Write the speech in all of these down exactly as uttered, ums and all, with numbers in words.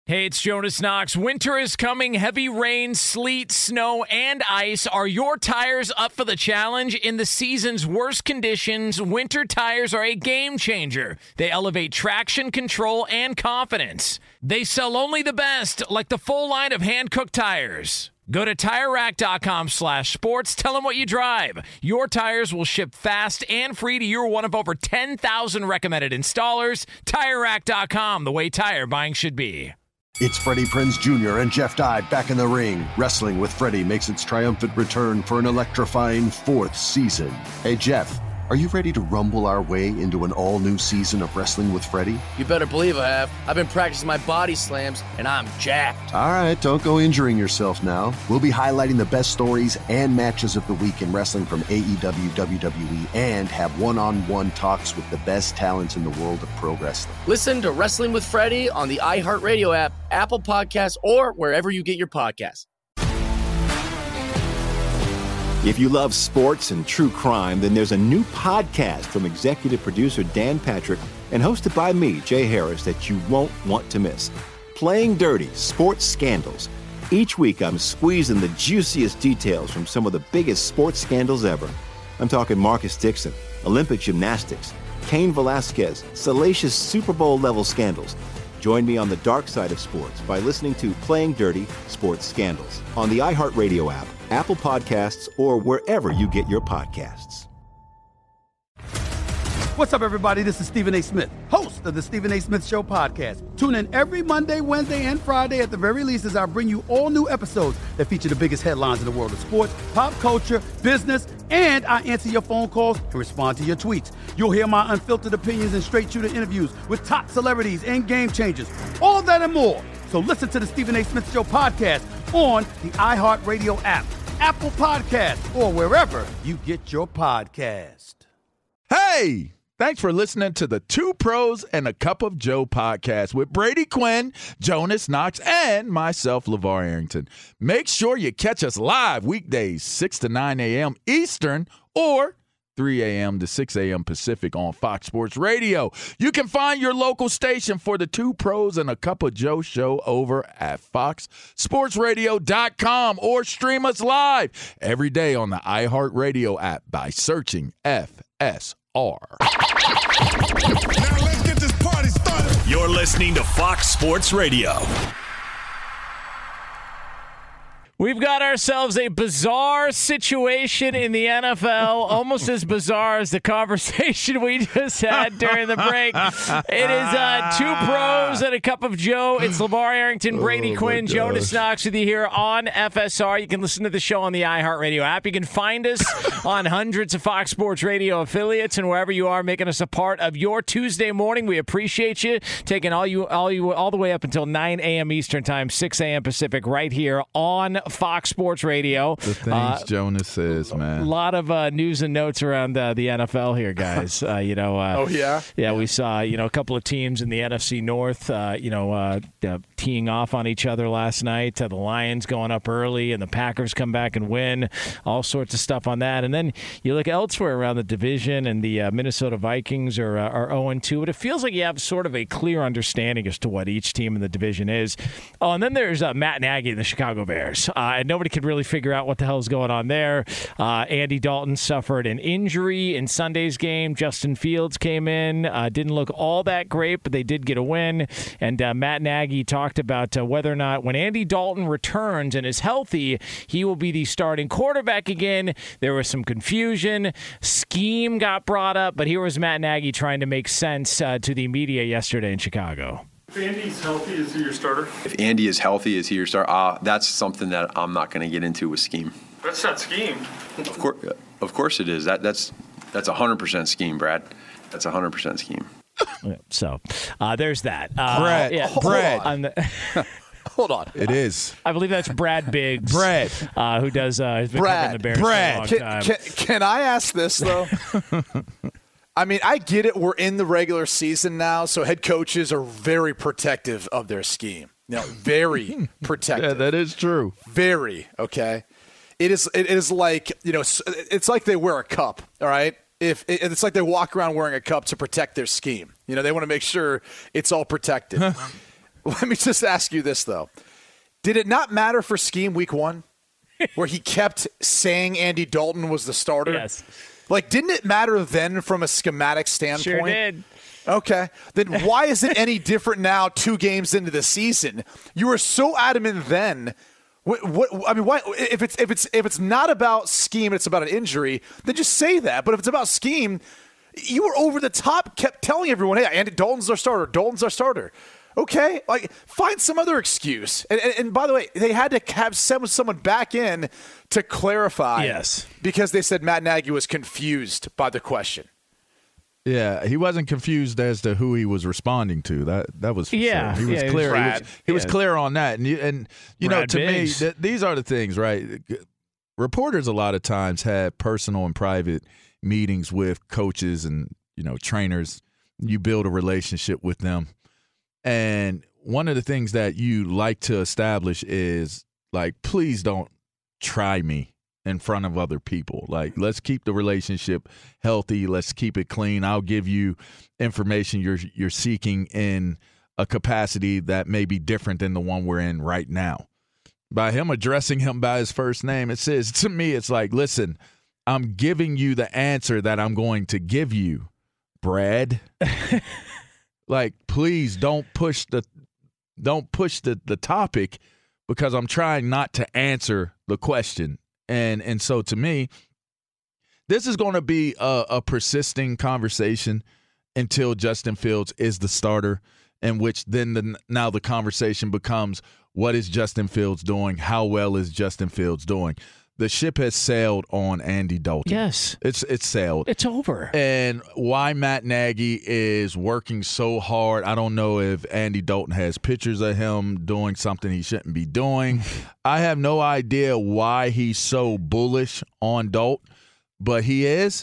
Hey, it's Jonas Knox. Winter is coming. Heavy rain, sleet, snow, and ice. Are your tires up for the challenge? In the season's worst conditions, winter tires are a game changer. They elevate traction, control, and confidence. They sell only the best, like the full line of hand-cooked tires. Go to TireRack.com slash sports. Tell them what you drive. Your tires will ship fast and free to your one of over ten thousand recommended installers. Tire Rack dot com, the way tire buying should be. It's Freddie Prinze Junior and Jeff Dye back in the ring. Wrestling with Freddie makes its triumphant return for an electrifying fourth season. Hey, Jeff, are you ready to rumble our way into an all-new season of Wrestling with Freddie? You better believe I have. I've been practicing my body slams, and I'm jacked. All right, don't go injuring yourself now. We'll be highlighting the best stories and matches of the week in wrestling from A E W, W W E, and have one-on-one talks with the best talents in the world of pro wrestling. Listen to Wrestling with Freddie on the iHeartRadio app, Apple Podcasts, or wherever you get your podcasts. If you love sports and true crime, then there's a new podcast from executive producer Dan Patrick and hosted by me, Jay Harris, that you won't want to miss. Playing Dirty: Sports Scandals. Each week, I'm squeezing the juiciest details from some of the biggest sports scandals ever. I'm talking Marcus Dixon, Olympic gymnastics, Cain Velasquez, salacious Super Bowl-level scandals. Join me on the dark side of sports by listening to Playing Dirty: Sports Scandals on the iHeartRadio app, Apple Podcasts, or wherever you get your podcasts. What's up, everybody? This is Stephen A. Smith, host of the Stephen A. Smith Show podcast. Tune in every Monday, Wednesday, and Friday at the very least as I bring you all new episodes that feature the biggest headlines in the world of sports, pop culture, business, and I answer your phone calls and respond to your tweets. You'll hear my unfiltered opinions and straight-shooter interviews with top celebrities and game changers. All that and more. So listen to the Stephen A. Smith Show podcast on the iHeartRadio app, Apple Podcasts, or wherever you get your podcast. Hey! Thanks for listening to the Two Pros and a Cup of Joe podcast with Brady Quinn, Jonas Knox, and myself, LeVar Arrington. Make sure you catch us live weekdays, six to nine a.m. Eastern or three a.m. to six a.m. Pacific on Fox Sports Radio. You can find your local station for the Two Pros and a Cup of Joe show over at fox sports radio dot com or stream us live every day on the iHeartRadio app by searching F S R. Now let's get this party started. You're listening to Fox Sports Radio. We've got ourselves a bizarre situation in the N F L, almost as bizarre as the conversation we just had during the break. It is uh, Two Pros and a Cup of Joe. It's LeVar Arrington, Brady oh Quinn, Jonas Knox with you here on F S R. You can listen to the show on the iHeartRadio app. You can find us on hundreds of Fox Sports Radio affiliates and wherever you are, making us a part of your Tuesday morning. We appreciate you taking all you all you all the way up until nine a.m. Eastern Time, six a.m. Pacific, right here on Fox Sports Radio. The things uh, Jonas says, man. A lot of uh, news and notes around uh, the N F L here, guys. Uh, you know, uh, oh yeah? yeah, we saw you know a couple of teams in the N F C North, uh, you know, uh, uh, teeing off on each other last night. Uh, the Lions going up early, and the Packers come back and win. All sorts of stuff on that, and then you look elsewhere around the division, and the uh, Minnesota Vikings are uh, are oh and two. But it feels like you have sort of a clear understanding as to what each team in the division is. Oh, and then there's uh, Matt Nagy and the Chicago Bears, uh, and nobody could really figure out what the hell is going on there. Uh, Andy Dalton suffered an injury in Sunday's game. Justin Fields came in, uh, didn't look all that great, but they did get a win. And uh, Matt Nagy talked about uh, whether or not when Andy Dalton returns and is healthy, he will be the starting quarterback again. There was some confusion. Scheme got brought up, but here was Matt Nagy trying to make sense uh, to the media yesterday in Chicago. If Andy's healthy, is he your starter? If Andy is healthy, is he your starter? Uh, that's something that I'm not going to get into with scheme. That's not scheme. Of course, of course it is. That that's that's one hundred percent scheme, Brad. That's one hundred percent scheme. So uh, there's that. Uh, Brad. Yeah, Brad. on the, Hold on. It is. I believe that's Brad Biggs. Brad. Uh, who does, uh, has been Brad. covering the Bears Brad. for a long Can, time. can, can I ask this, though? I mean, I get it. We're in the regular season now, so head coaches are very protective of their scheme. You know, very protective. Yeah, that is true. Very, okay? It is It is like, you know, it's like they wear a cup, all right? If It's like they walk around wearing a cup to protect their scheme. You know, they want to make sure it's all protected. let me just ask you this, though. Did it not matter for scheme week one where he kept saying Andy Dalton was the starter? Yes. Like, didn't it matter then from a schematic standpoint? Sure did. Okay. Then why is it any different now two games into the season? You were so adamant then. What, what I mean, why, if it's if it's if it's not about scheme, it's about an injury, then just say that. But if it's about scheme, you were over the top, kept telling everyone, hey, Andy Dalton's our starter. Dalton's our starter. Okay, like find some other excuse. And, and, and by the way, they had to have send someone back in to clarify. Yes, because they said Matt Nagy was confused by the question. Yeah, he wasn't confused as to who he was responding to. That that was yeah. Sure. He was yeah, clear. Brad, he was, he yeah. was clear on that. And you, and you Brad know, to Biggs. me, th- these are the things, right? Reporters a lot of times have personal and private meetings with coaches and you know trainers. You build a relationship with them. And one of the things that you like to establish is, like, please don't try me in front of other people. Like, let's keep the relationship healthy. Let's keep it clean. I'll give you information you're you're seeking in a capacity that may be different than the one we're in right now. By him addressing him by his first name, it says, to me, it's like, listen, I'm giving you the answer that I'm going to give you, Brad. Like, please don't push the don't push the, the topic because I'm trying not to answer the question. And and so to me, this is going to be a, a persisting conversation until Justin Fields is the starter, in which then the, now the conversation becomes, what is Justin Fields doing? How well is Justin Fields doing? The ship has sailed on Andy Dalton. Yes. It's it's sailed. It's over. And why Matt Nagy is working so hard, I don't know if Andy Dalton has pictures of him doing something he shouldn't be doing. I have no idea why he's so bullish on Dalton, but he is.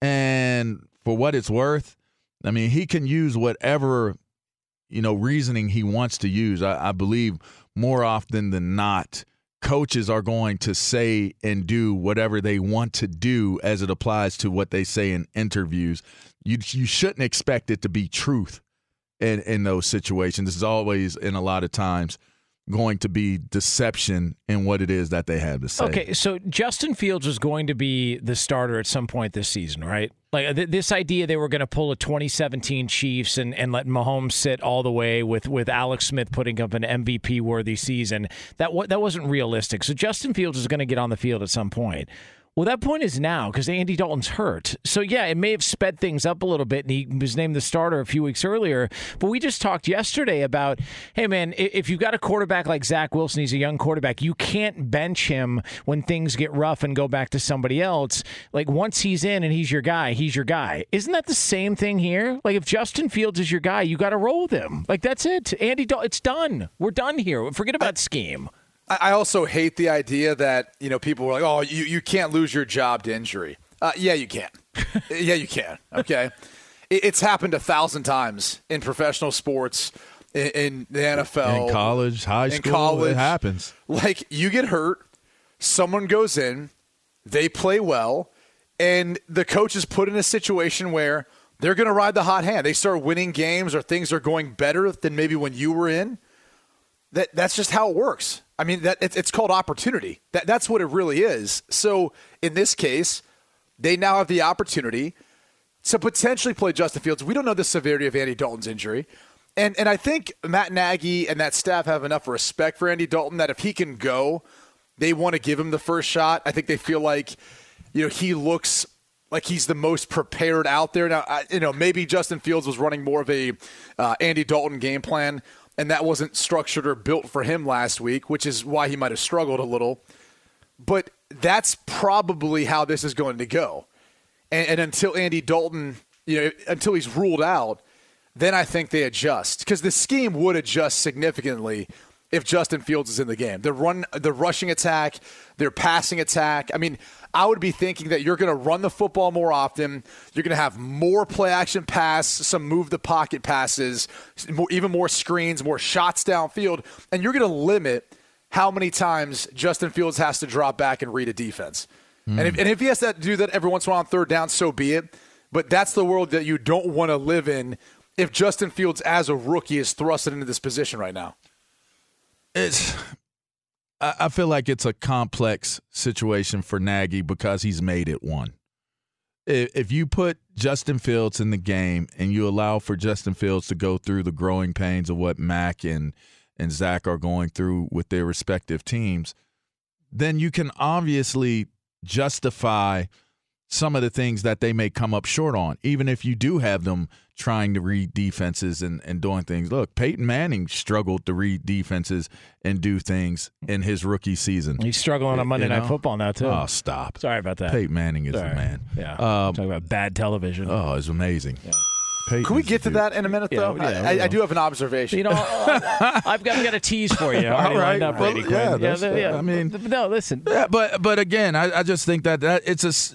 And for what it's worth, I mean, he can use whatever, you know, reasoning he wants to use. I, I believe more often than not, coaches are going to say and do whatever they want to do as it applies to what they say in interviews. You you shouldn't expect it to be truth in, in those situations. This is always, in a lot of times, going to be deception in what it is that they have to say. Okay, so Justin Fields was going to be the starter at some point this season, right? Like th- this idea they were going to pull a twenty seventeen Chiefs and, and let Mahomes sit all the way with, with Alex Smith putting up an M V P-worthy season, that w- that wasn't realistic. So Justin Fields is going to get on the field at some point. Well, that point is now because Andy Dalton's hurt. So, yeah, it may have sped things up a little bit, and he was named the starter a few weeks earlier. But we just talked yesterday about, hey, man, if you've got a quarterback like Zach Wilson, he's a young quarterback, you can't bench him when things get rough and go back to somebody else. Like, once he's in and he's your guy, he's your guy. Isn't that the same thing here? Like, if Justin Fields is your guy, you got to roll with him. Like, that's it. Andy Dalton, it's done. We're done here. Forget about scheme. I also hate the idea that, you know, people were like, oh, you, you can't lose your job to injury. Uh, yeah, you can. yeah, you can. Okay. it, it's happened a thousand times in professional sports, in, in the N F L. In college, high school, in college. It happens. Like, you get hurt, someone goes in, they play well, and the coach is put in a situation where they're going to ride the hot hand. They start winning games or things are going better than maybe when you were in. That That's just how it works. I mean, that it's, it's called opportunity. That That's what it really is. So in this case, they now have the opportunity to potentially play Justin Fields. We don't know the severity of Andy Dalton's injury. And and I think Matt Nagy and that staff have enough respect for Andy Dalton that if he can go, they want to give him the first shot. I think they feel like, you know, he looks like he's the most prepared out there. Now, I, you know, maybe Justin Fields was running more of a uh, Andy Dalton game plan, and that wasn't structured or built for him last week, which is why he might have struggled a little. But that's probably how this is going to go. And, and until Andy Dalton, you know, until he's ruled out, then I think they adjust. Because the scheme would adjust significantly if Justin Fields is in the game. The run, the rushing attack, their passing attack. I mean, I would be thinking that you're going to run the football more often. You're going to have more play action pass, some move the pocket passes, more, even more screens, more shots downfield, and you're going to limit how many times Justin Fields has to drop back and read a defense. Mm. And, if, and if he has to do that every once in a while on third down, so be it. But that's the world that you don't want to live in if Justin Fields as a rookie is thrusted into this position right now? It's I feel like it's a complex situation for Nagy because he's made it one. If you put Justin Fields in the game and you allow for Justin Fields to go through the growing pains of what Mac and, and Zach are going through with their respective teams, then you can obviously justify some of the things that they may come up short on, even if you do have them trying to read defenses and, and doing things. Look, Peyton Manning struggled to read defenses and do things in his rookie season. He's struggling on Monday you know? Night Football now, too. Oh, stop. Sorry about that. Peyton Manning is Sorry. the man. Yeah. Um, talking about bad television. Oh, it's amazing. Yeah. Peyton Can we get to that in a minute, though? Yeah, yeah, I, I do have an observation. You know, I've got, I've got a tease for you. All right. Up, well, Brady yeah, yeah, yeah, yeah. I mean, no, listen. Yeah, but but again, I, I just think that, that it's a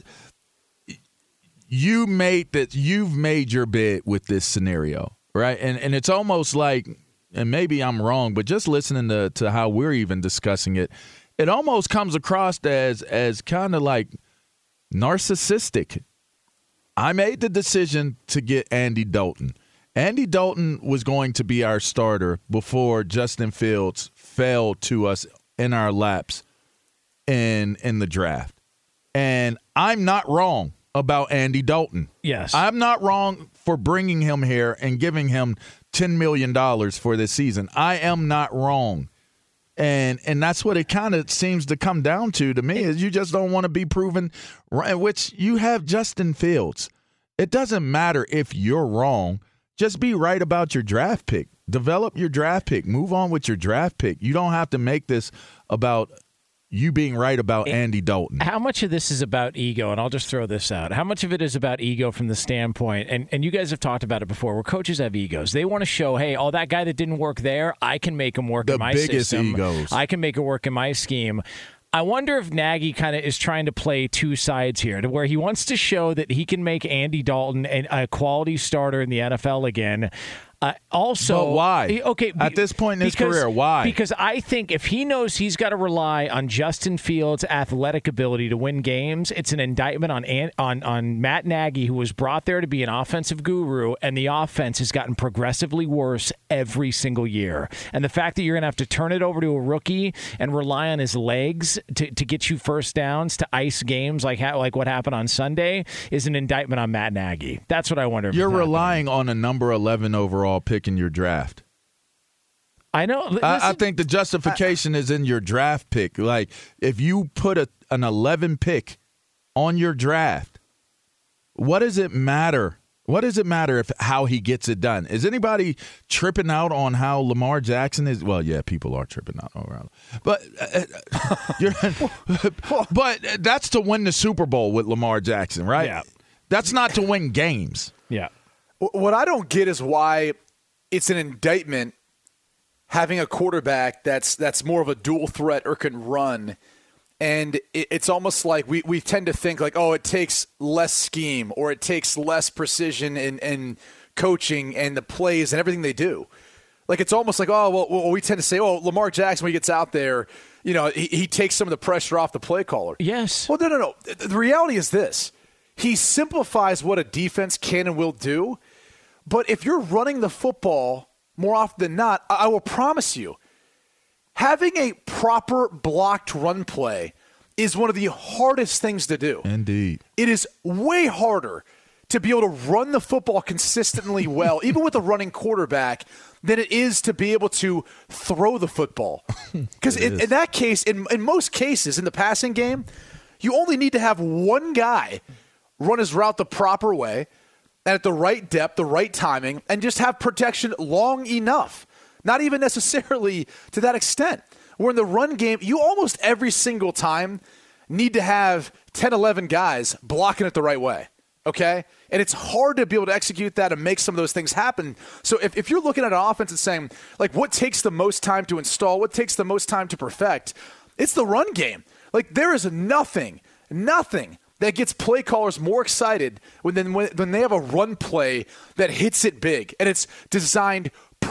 you made that you've made your bid with this scenario, right? And and it's almost like, and maybe I'm wrong, but just listening to to how we're even discussing it, it almost comes across as as kind of like narcissistic. I made the decision to get Andy Dalton. Andy Dalton was going to be our starter before Justin Fields fell to us in our laps in in the draft. And I'm not wrong about Andy Dalton. Yes. I'm not wrong for bringing him here and giving him ten million dollars for this season. I am not wrong. And and that's what it kind of seems to come down to to me is you just don't want to be proven right, which you have Justin Fields. It doesn't matter if you're wrong. Just be right about your draft pick. Develop your draft pick. Move on with your draft pick. You don't have to make this about you being right about Andy Dalton. How much of this is about ego? And I'll just throw this out. How much of it is about ego from the standpoint, and, and you guys have talked about it before, where coaches have egos. They want to show, hey, oh, that guy that didn't work there, I can make him work the in my biggest system. Egos. I can make it work in my scheme. I wonder if Nagy kind of is trying to play two sides here, to where he wants to show that he can make Andy Dalton a, a quality starter in the N F L again. Uh, also, but why? Okay, at this point in his because, career, why? Because I think if he knows he's got to rely on Justin Fields' athletic ability to win games, it's an indictment on on on Matt Nagy, who was brought there to be an offensive guru, and the offense has gotten progressively worse every single year. And the fact that you're going to have to turn it over to a rookie and rely on his legs to, to get you first downs, to ice games like ha- like what happened on Sunday, is an indictment on Matt Nagy. That's what I wonder. If you're relying on a number eleven overall pick in your draft. I know. Listen, I, I think the justification I, is in your draft pick. Like, if you put a, an eleven pick on your draft, what does it matter? What does it matter if how he gets it done? Is anybody tripping out on how Lamar Jackson is? Well, yeah, people are tripping out around. But uh, you're, but that's to win the Super Bowl with Lamar Jackson, right? Yeah. That's not to win games. Yeah. What I don't get is why it's an indictment having a quarterback that's that's more of a dual threat or can run. And it, it's almost like we, we tend to think like, oh, it takes less scheme or it takes less precision in, in coaching and the plays and everything they do. Like it's almost like, oh, well, well, we tend to say, oh, Lamar Jackson, when he gets out there, you know, he, he takes some of the pressure off the play caller. Yes. Well, no, no, no. The reality is this. He simplifies what a defense can and will do. But if you're running the football more often than not, I will promise you, having a proper blocked run play is one of the hardest things to do. Indeed. It is way harder to be able to run the football consistently well, even with a running quarterback, than it is to be able to throw the football. Because in, in that case, in, in most cases, in the passing game, you only need to have one guy run his route the proper way, and at the right depth, the right timing, and just have protection long enough. Not even necessarily to that extent. Where in the run game, you almost every single time need to have ten, eleven guys blocking it the right way. Okay? And it's hard to be able to execute that and make some of those things happen. So if, if you're looking at an offense and saying, like, what takes the most time to install, what takes the most time to perfect, it's the run game. Like, there is nothing, nothing that gets play callers more excited when, when, when they have a run play that hits it big and it's designed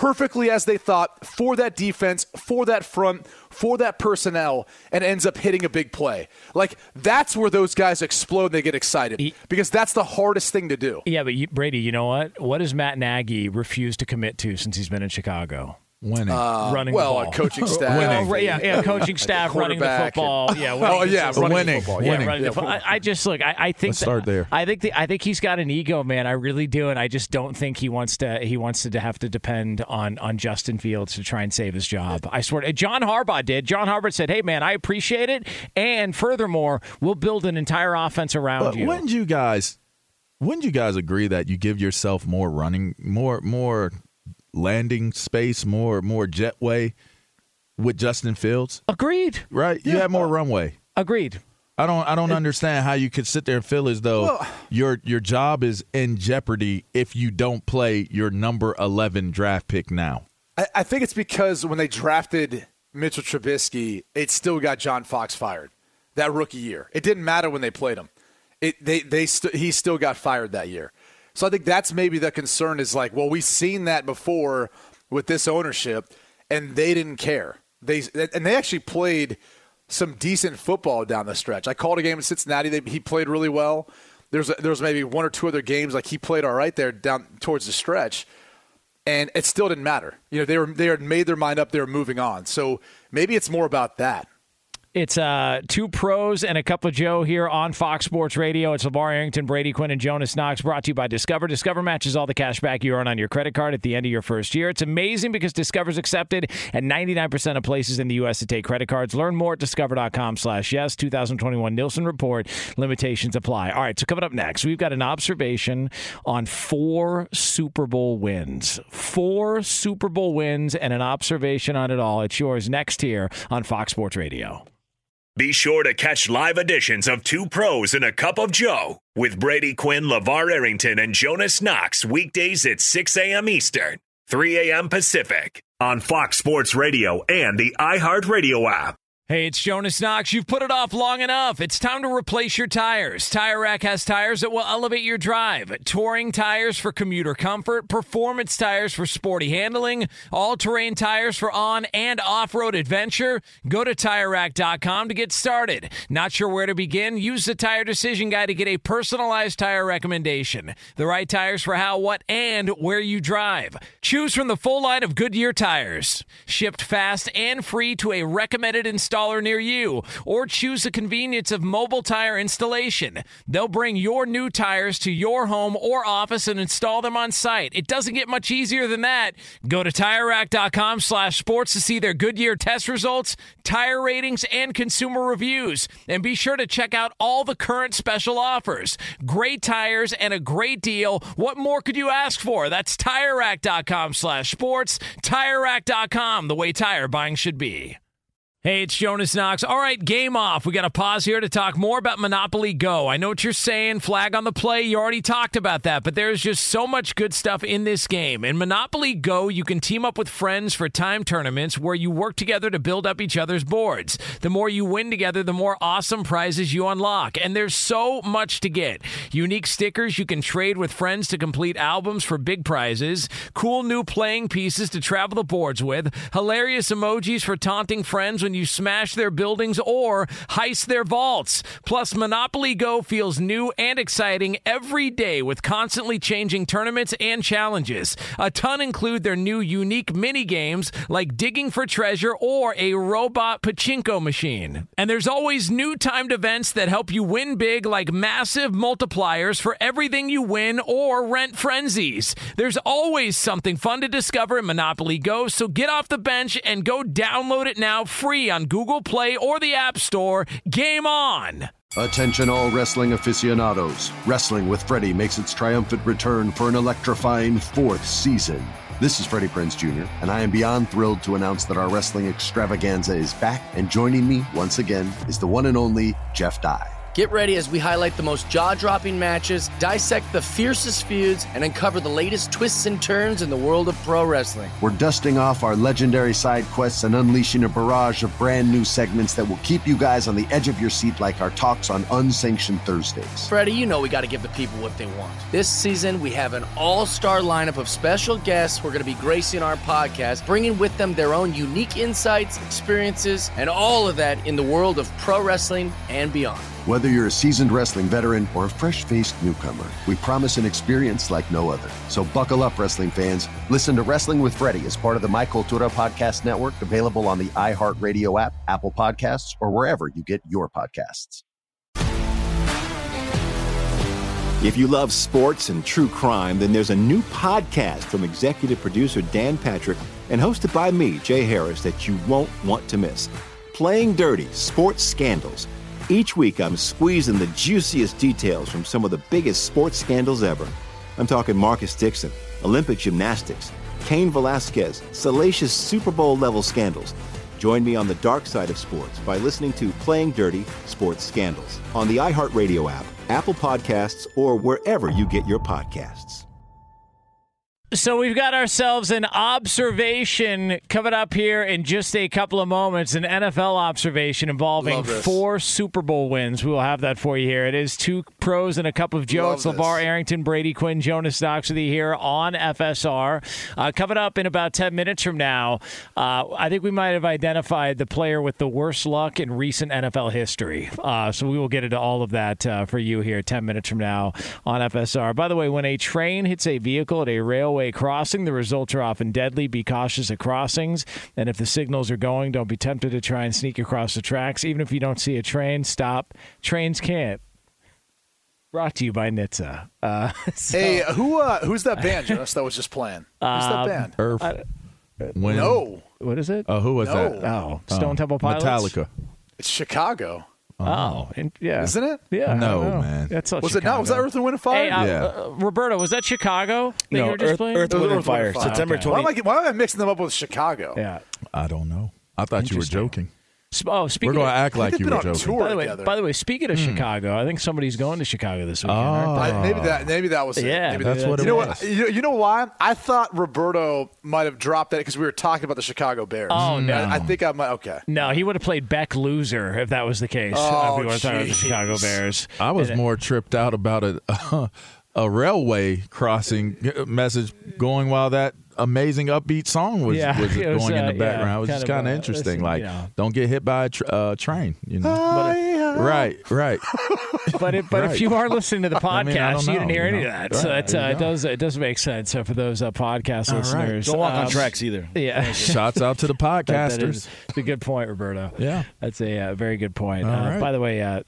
perfectly as they thought for that defense, for that front, for that personnel, and ends up hitting a big play. Like, that's where those guys explode and they get excited he, because that's the hardest thing to do. Yeah, but you, Brady, you know what? What has Matt Nagy refused to commit to since he's been in Chicago? Winning. Uh, running well, the ball. coaching staff. Well, yeah, yeah, coaching staff, running the football. And, yeah, oh, yeah, running winning. the football. Yeah, winning. running the fo- I, I just, look, I, I think Let's start there. I think the, I think he's got an ego, man. I really do, and I just don't think he wants to he wants to have to depend on, on Justin Fields to try and save his job. I swear to, John Harbaugh did. John Harbaugh said, hey, man, I appreciate it, and furthermore, we'll build an entire offense around but you. Wouldn't you guys, wouldn't you guys agree that you give yourself more running, more more – landing space, more more jetway with Justin Fields? Agreed. Right? You yeah. have more runway. Agreed. I don't I don't it, understand how you could sit there and feel as though well, your your job is in jeopardy if you don't play your number eleven draft pick now. I, I think it's because when they drafted Mitchell Trubisky, it still got John Fox fired that rookie year. It didn't matter when they played him. It they they st- he still got fired that year. So I think that's maybe the concern is like, well, we've seen that before with this ownership, and they didn't care. They and they actually played some decent football down the stretch. I called a game in Cincinnati. They, he played really well. There's there was maybe one or two other games like he played all right there down towards the stretch, and it still didn't matter. You know, they were they had made their mind up. They were moving on. So maybe it's more about that. It's uh, two pros and a cup of Joe here on Fox Sports Radio. It's LeVar Arrington, Brady Quinn, and Jonas Knox, brought to you by Discover. Discover matches all the cash back you earn on your credit card at the end of your first year. It's amazing because Discover's accepted at ninety-nine percent of places in the U S to take credit cards. Learn more at discover.com slash yes. twenty twenty-one Nielsen Report. Limitations apply. All right, so coming up next, we've got an observation on four Super Bowl wins. Four Super Bowl wins and an observation on it all. It's yours next here on Fox Sports Radio. Be sure to catch live editions of Two Pros and a Cup of Joe with Brady Quinn, LeVar Arrington, and Jonas Knox weekdays at six a.m. Eastern, three a.m. Pacific on Fox Sports Radio and the iHeartRadio app. Hey, it's Jonas Knox. You've put it off long enough. It's time to replace your tires. Tire Rack has tires that will elevate your drive. Touring tires for commuter comfort, performance tires for sporty handling, all-terrain tires for on- and off-road adventure. Go to Tire Rack dot com to get started. Not sure where to begin? Use the Tire Decision Guide to get a personalized tire recommendation. The right tires for how, what, and where you drive. Choose from the full line of Goodyear tires. Shipped fast and free to a recommended installer near you, or choose the convenience of mobile tire installation. They'll bring your new tires to your home or office and install them on site. It doesn't get much easier than that. Go to Tire Rack dot com slash sports to see their Goodyear test results, tire ratings, and consumer reviews. And be sure to check out all the current special offers. Great tires and a great deal. What more could you ask for? That's Tire Rack dot com slash sports. Tire Rack dot com, the way tire buying should be. Hey, it's Jonas Knox. All right, game off. We got to pause here to talk more about Monopoly Go. I know what you're saying, flag on the play. You already talked about that, but there's just so much good stuff in this game. In Monopoly Go, you can team up with friends for time tournaments where you work together to build up each other's boards. The more you win together, the more awesome prizes you unlock. And there's so much to get. Unique stickers you can trade with friends to complete albums for big prizes. Cool new playing pieces to travel the boards with. Hilarious emojis for taunting friends when you smash their buildings or heist their vaults. Plus, Monopoly Go feels new and exciting every day with constantly changing tournaments and challenges. A ton include their new unique mini games like digging for treasure or a robot pachinko machine. And there's always new timed events that help you win big, like massive multipliers for everything you win or rent frenzies. There's always something fun to discover in Monopoly Go, so get off the bench and go download it now free on Google Play or the App Store. Game on! Attention all wrestling aficionados. Wrestling with Freddie makes its triumphant return for an electrifying fourth season. This is Freddie Prinze Junior, and I am beyond thrilled to announce that our wrestling extravaganza is back, and joining me once again is the one and only Jeff Dye. Get ready as we highlight the most jaw-dropping matches, dissect the fiercest feuds, and uncover the latest twists and turns in the world of pro wrestling. We're dusting off our legendary side quests and unleashing a barrage of brand new segments that will keep you guys on the edge of your seat like our talks on Unsanctioned Thursdays. Freddie, you know we got to give the people what they want. This season, we have an all-star lineup of special guests who are going to be gracing our podcast, bringing with them their own unique insights, experiences, and all of that in the world of pro wrestling and beyond. Whether you're a seasoned wrestling veteran or a fresh-faced newcomer, we promise an experience like no other. So buckle up, wrestling fans. Listen to Wrestling with Freddie as part of the My Cultura Podcast Network, available on the iHeartRadio app, Apple Podcasts, or wherever you get your podcasts. If you love sports and true crime, then there's a new podcast from executive producer Dan Patrick and hosted by me, Jay Harris, that you won't want to miss. Playing Dirty: Sports Scandals. Each week, I'm squeezing the juiciest details from some of the biggest sports scandals ever. I'm talking Marcus Dixon, Olympic gymnastics, Cain Velasquez, salacious Super Bowl-level scandals. Join me on the dark side of sports by listening to Playing Dirty: Sports Scandals on the iHeartRadio app, Apple Podcasts, or wherever you get your podcasts. So we've got ourselves an observation coming up here in just a couple of moments, an N F L observation involving four Super Bowl wins. We will have that for you here. It is Two Pros and a Cup of Joe. It's LeVar Arrington, Brady Quinn, Jonas Knox with you here on F S R. Uh, coming up in about ten minutes from now, uh, I think we might have identified the player with the worst luck in recent N F L history. Uh, so we will get into all of that uh, for you here ten minutes from now on F S R. By the way, when a train hits a vehicle at a railway crossing, the results are often deadly. Be cautious at crossings, and if the signals are going, don't be tempted to try and sneak across the tracks. Even if you don't see a train, stop. Trains can't. Brought to you by N H T S A. Uh, so, hey, who uh, who's that band, Jonas, that was just playing? Who's um, that band? Earth. I, Wind. No. What is it? Oh, uh, who was no. that? Oh, Stone Temple Pilots? Metallica. It's Chicago. Oh, and, yeah. Isn't it? Yeah. No, man. That's was Chicago. it not? Was that Earth and Wind and Fire? Hey, uh, yeah. uh, Roberto, was that Chicago that no, you were just Earth, playing? Earth, Wind, and Fire. Fire. September Okay. twentieth. Why am, I, why am I mixing them up with Chicago? Yeah. I don't know. I thought you were joking. Oh, speaking We're going to of, act like you were joking. By the, way, by the way, speaking of mm. Chicago, I think somebody's going to Chicago this weekend. Oh. Aren't they? I, maybe that maybe that was it. Yeah, maybe that's that, what it you know was. What, you, know, you know why? I thought Roberto might have dropped that because we were talking about the Chicago Bears. Oh, no. I, I think I might. Okay. No, he would have played Beck Loser if that was the case. Oh, if we were talking about the geez. Chicago Bears. I was And, more tripped out about a, a, a railway crossing message going while that amazing upbeat song was, Yeah, was it was, going in uh, the background. yeah, it was kind just of, kind of uh, interesting. listen, Like, you know. don't get hit by a tr- uh, train, you know. Oh, yeah. Right, right. But if, but Right. if you are listening to the podcast, I mean, I don't you didn't know, hear you any know. of that. Right, So it, there uh, you it go. does it does make sense. So for those uh, podcast All right. listeners, Don't walk on um, tracks either. Yeah, Shouts out to the That- that podcasters. is a good point, Roberto. Yeah. That's a uh, very good point. All Uh, right. By the way, uh,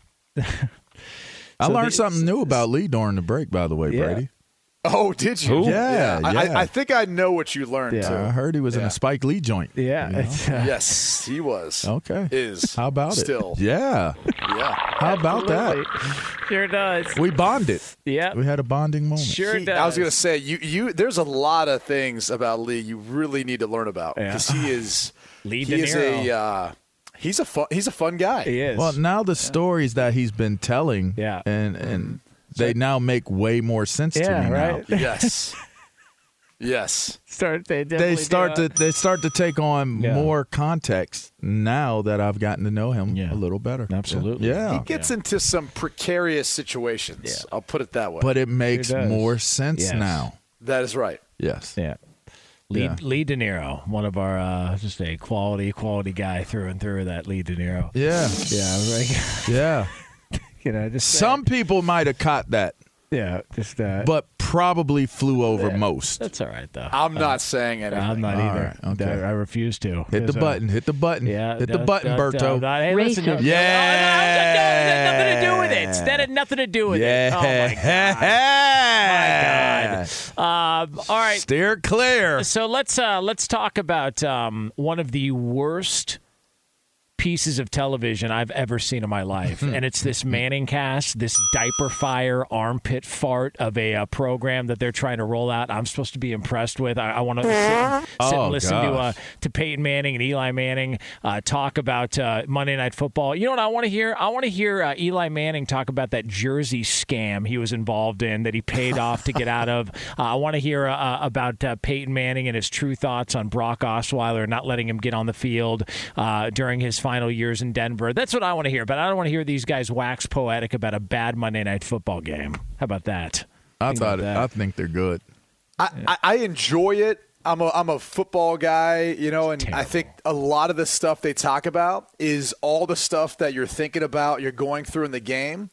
I so learned the- something new about Lee during the break, by the way, Yeah. Brady. Oh, did you? Who? Yeah, I, yeah. I, I think I know what you learned Yeah. too. I heard he was in Yeah. a Spike Lee joint. yeah, You know? it's, uh, Yes, he was. Okay. Is. How about Still. it? Yeah. Yeah. How about that? absolutely. Sure does. We bonded. Yeah, We had a bonding moment. sure He- does. I was going to say you. You. There's a lot of things about Lee you really need to learn about Yeah. because he is. Lee he De is Niro. a. Uh, he's a fun. He's a fun guy. He is. Well, now the stories that he's been telling, Yeah. and and they now make way more sense Yeah, to me right? now. Yes. Yes. start they They definitely start do. to they start to take on Yeah. more context now that I've gotten to know him Yeah. a little better. Absolutely. Yeah. He gets into some precarious situations. Yeah. I'll put it that way. But it makes does. more sense Yes. now. that is right. Yes. Yeah. Lee, Yeah. Lee De Niro, one of our uh, just a quality quality guy through and through. That Lee De Niro. Yeah. Yeah, I was like, Yeah. you know, just Some people might have caught that, yeah, just uh, but probably flew over most. that's all right though. I'm not saying anything. I'm not All either. right, okay. I, I refuse to. Hit the Because, uh, button. Hit the button. Yeah, Hit the don't- button, don't- Berto. don't- don't- Hey, listen, no, Yeah. no, no, that had nothing to do with it. That had nothing to do with Yeah. it. Oh my god. My god. Um, all right. Steer clear. So let's uh, let's talk about um, one of the worst pieces of television I've ever seen in my life, and it's this Manning cast, this diaper fire, armpit fart of a uh, program that they're trying to roll out. I'm supposed to be impressed with. I, I want to sit, and, sit Oh, and listen gosh. to uh, to Peyton Manning and Eli Manning uh, talk about uh, Monday Night Football. You know what I want to hear? I want to hear uh, Eli Manning talk about that jersey scam he was involved in that he paid off to get out of. Uh, I want to hear uh, about uh, Peyton Manning and his true thoughts on Brock Osweiler not letting him get on the field uh, during his final years in Denver. That's what I want to hear, but I don't want to hear these guys wax poetic about a bad Monday Night Football game. How about that? I Think thought about it, that. I think they're good. I, I, I enjoy it. I'm a I'm a football guy, you know, and I think a lot of the stuff they talk about is all the stuff that you're thinking about, you're going through in the game.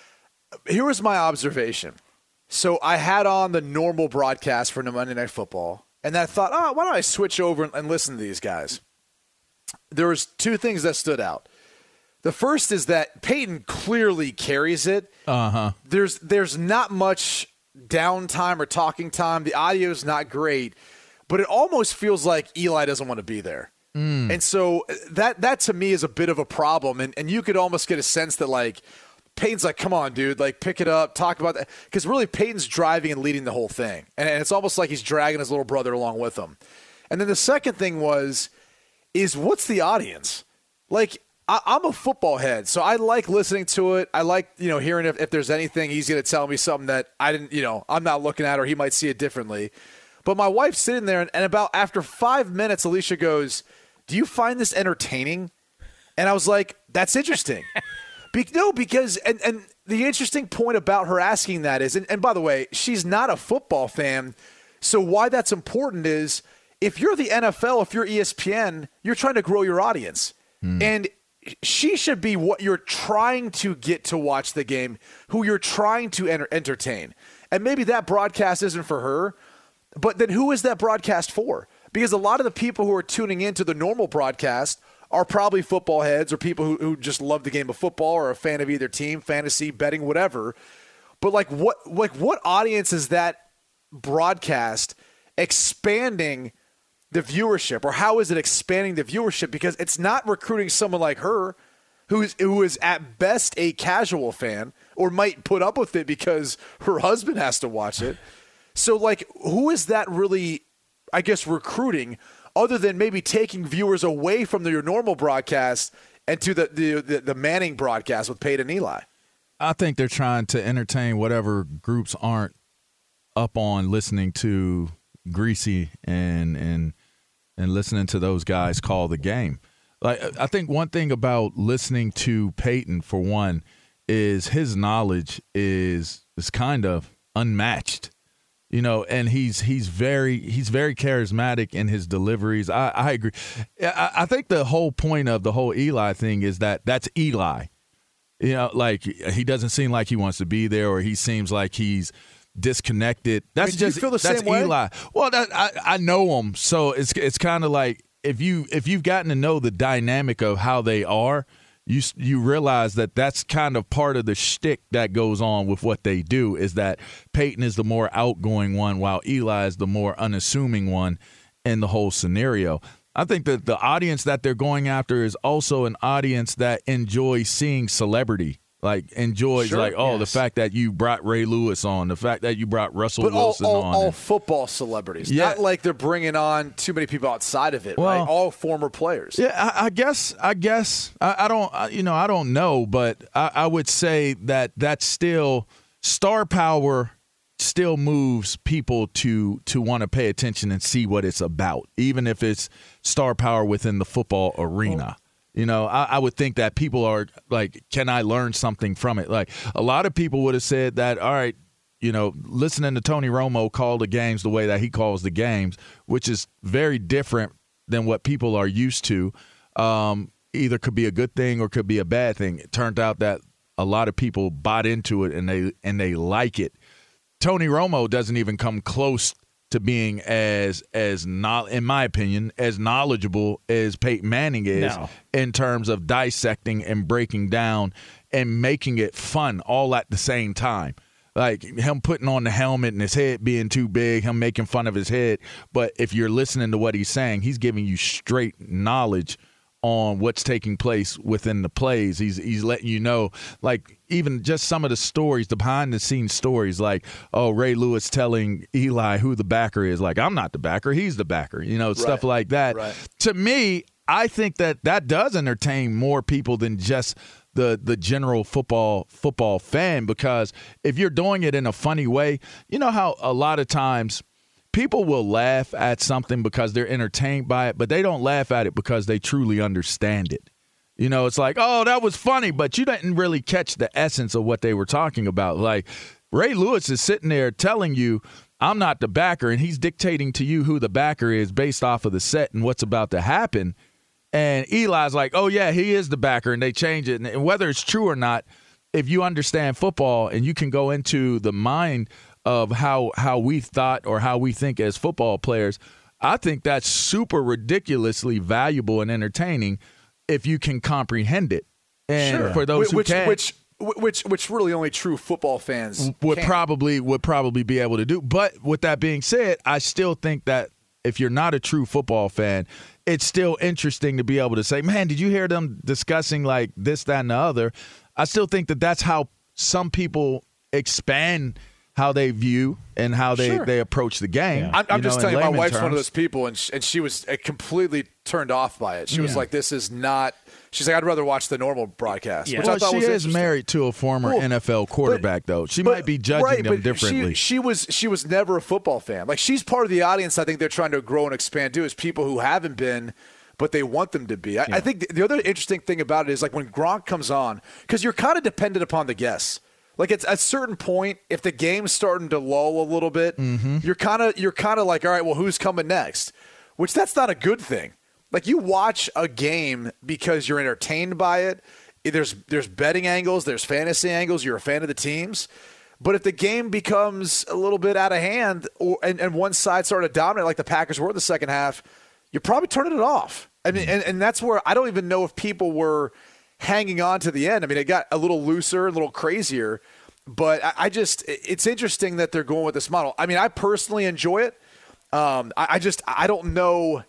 Here was my observation. So I had on the normal broadcast for Monday Night Football, and then I thought, oh, why don't I switch over and, and listen to these guys? There was two things that stood out. The first is that Peyton clearly carries it. Uh-huh. There's there's not much downtime or talking time. The audio is not great, but it almost feels like Eli doesn't want to be there. Mm. And so that that to me is a bit of a problem. And and you could almost get a sense that like Peyton's like, come on, dude, like pick it up, talk about that. Because really Peyton's driving and leading the whole thing. And, and it's almost like he's dragging his little brother along with him. And then the second thing was, is what's the audience? Like, I, I'm a football head, so I like listening to it. I like, you know, hearing if, if there's anything he's going to tell me something that I didn't, you know, I'm not looking at, or he might see it differently. But my wife's sitting there, and, and about after five minutes, Alicia goes, do you find this entertaining? And I was like, that's interesting. Be- no, because, and, and the interesting point about her asking that is, and, and by the way, she's not a football fan, so why that's important is if you're the N F L, if you're E S P N, you're trying to grow your audience. Mm. And she should be what you're trying to get to watch the game, who you're trying to enter- entertain. And maybe that broadcast isn't for her, but then who is that broadcast for? Because a lot of the people who are tuning into the normal broadcast are probably football heads or people who, who just love the game of football or a fan of either team, fantasy, betting, whatever. But like what like what audience is that broadcast expanding the viewership, or how is it expanding the viewership? Because it's not recruiting someone like her who is who is at best a casual fan or might put up with it because her husband has to watch it. So like who is that really, I guess, recruiting, other than maybe taking viewers away from your normal broadcast and to the, the, the, the Manning broadcast with Peyton and Eli? I think they're trying to entertain whatever groups aren't up on listening to Greasy and and and listening to those guys call the game. Like, I think one thing about listening to Peyton, for one, is his knowledge is is kind of unmatched. You know, and he's he's very he's very charismatic in his deliveries. I, I agree. I, I think the whole point of the whole Eli thing is that that's Eli. You know, like he doesn't seem like he wants to be there, or he seems like he's disconnected. That's I mean, do you just feel the that's same way? Eli. Well, that, I I know him, so it's it's kind of like if you if you've gotten to know the dynamic of how they are, you you realize that that's kind of part of the shtick that goes on with what they do, is that Peyton is the more outgoing one while Eli is the more unassuming one in the whole scenario. I think that the audience that they're going after is also an audience that enjoys seeing celebrity, like enjoys Sure, like, oh, yes. the fact that you brought Ray Lewis on, the fact that you brought Russell But all, Wilson all, on. all and- football celebrities. Yeah. Not like they're bringing on too many people outside of it, Well, right? All former players. Yeah, I, I guess. I guess. I, I don't. I, you know, I don't know, but I, I would say that that's still star power. Still moves people to to want to pay attention and see what it's about, even if it's star power within the football arena. You know, I, I would think that people are like, can I learn something from it? Like a lot of people would have said that, all right, you know, listening to Tony Romo call the games the way that he calls the games, which is very different than what people are used to, um, either could be a good thing or could be a bad thing. It turned out that a lot of people bought into it and they and they like it. Tony Romo doesn't even come close to being as as not, in my opinion, as knowledgeable as Peyton Manning is No. in terms of dissecting and breaking down and making it fun all at the same time. Like him putting on the helmet and his head being too big, him making fun of his head. But if you're listening to what he's saying, he's giving you straight knowledge on what's taking place within the plays. He's he's letting you know, like, even just some of the stories, the behind-the-scenes stories, like, oh, Ray Lewis telling Eli who the backer is. Like, I'm not the backer, he's the backer, you know, right. stuff like that. Right. To me, I think that that does entertain more people than just the the general football football fan, because if you're doing it in a funny way, you know how a lot of times people will laugh at something because they're entertained by it, but they don't laugh at it because they truly understand it. You know, it's like, oh, that was funny, but you didn't really catch the essence of what they were talking about. Like, Ray Lewis is sitting there telling you, I'm not the backer, and he's dictating to you who the backer is based off of the set and what's about to happen. And Eli's like, oh, yeah, he is the backer, and they change it. And whether it's true or not, if you understand football and you can go into the mind of how how we thought or how we think as football players, I think that's super ridiculously valuable and entertaining if you can comprehend it. And sure. for those which, who can, which which which really only true football fans would can. probably would probably be able to do. But with that being said, I still think that if you're not a true football fan, it's still interesting to be able to say, man, did you hear them discussing like this, that, and the other? I still think that that's how some people expand how they view and how they, sure. they approach the game. Yeah. I'm, I'm you just know, telling you, my wife's terms. one of those people, and she, and she was uh, completely turned off by it. She yeah. was like, this is not – she's like, I'd rather watch the normal broadcast, yeah. which well, I thought she was is married to a former well, N F L quarterback, but, though. She but, might be judging right, them but differently. She, she was she was never a football fan. Like, she's part of the audience I think they're trying to grow and expand to, is people who haven't been – but they want them to be. I, yeah. I think the, the other interesting thing about it is, like, when Gronk comes on, because you're kind of dependent upon the guests. Like, it's at a certain point, if the game's starting to lull a little bit, mm-hmm. you're kind of you're kind of like, all right, well, who's coming next? Which that's not a good thing. Like, you watch a game because you're entertained by it. There's there's betting angles, there's fantasy angles. You're a fan of the teams. But if the game becomes a little bit out of hand, or and, and one side started to dominate like the Packers were in the second half, you're probably turning it off. I mean, and, and that's where I don't even know if people were hanging on to the end. I mean, it got a little looser, a little crazier, but I, I just, it's interesting that they're going with this model. I mean, I personally enjoy it. Um, I, I just, I don't know.